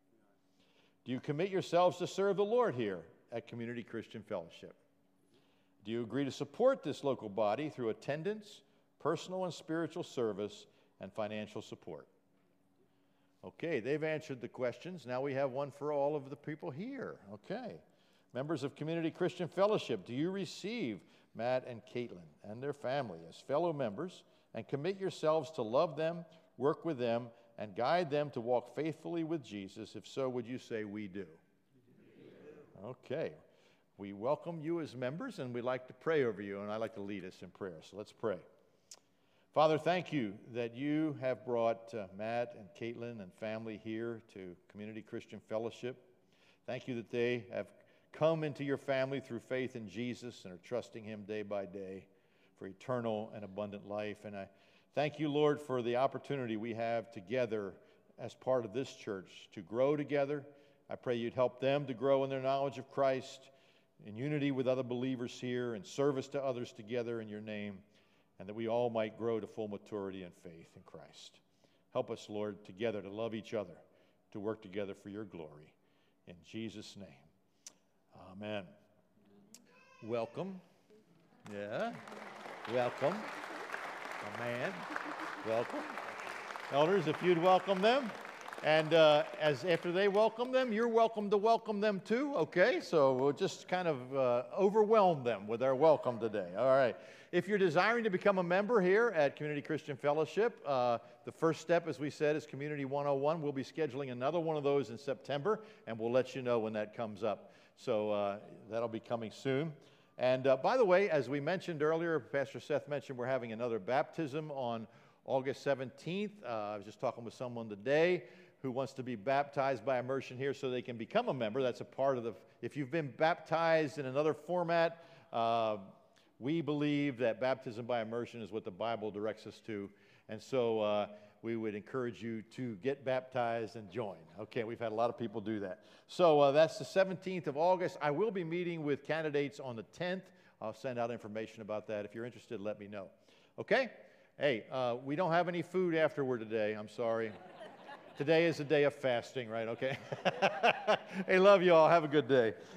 Do you commit yourselves to serve the Lord here at Community Christian Fellowship? Do you agree to support this local body through attendance, personal and spiritual service, and financial support? Okay, they've answered the questions. Now we have one for all of the people here. Okay. Members of Community Christian Fellowship, do you receive Matt and Caitlin and their family as fellow members and commit yourselves to love them, work with them, and guide them to walk faithfully with Jesus? If so, would you say we do? We do. Okay. We welcome you as members, and we'd like to pray over you, and I'd like to lead us in prayer. So let's pray. Father, thank you that you have brought uh, Matt and Caitlin and family here to Community Christian Fellowship. Thank you that they have come into your family through faith in Jesus and are trusting Him day by day for eternal and abundant life. And I thank you, Lord, for the opportunity we have together as part of this church to grow together. I pray you'd help them to grow in their knowledge of Christ, in unity with other believers here, and service to others together in your name, and that we all might grow to full maturity and faith in Christ. Help us, Lord, together to love each other, to work together for your glory. In Jesus' name. Amen. Welcome. Yeah. Welcome. A man. Welcome. Elders, if you'd welcome them. And uh, as after they welcome them, you're welcome to welcome them too, okay? So we'll just kind of uh, overwhelm them with our welcome today. All right. If you're desiring to become a member here at Community Christian Fellowship, uh, the first step, as we said, is Community one oh one. We'll be scheduling another one of those in September, and we'll let you know when that comes up. So uh, that'll be coming soon. And uh, by the way, as we mentioned earlier, Pastor Seth mentioned we're having another baptism on August seventeenth. Uh, I was just talking with someone today who wants to be baptized by immersion here so they can become a member. That's a part of the, if you've been baptized in another format, uh, we believe that baptism by immersion is what the Bible directs us to. And so uh, we would encourage you to get baptized and join. Okay, we've had a lot of people do that. So uh, that's the seventeenth of August. I will be meeting with candidates on the tenth. I'll send out information about that. If you're interested, let me know. Okay? Hey, uh, we don't have any food afterward today. I'm sorry. Today is a day of fasting, right? Okay. Hey, love you all. Have a good day.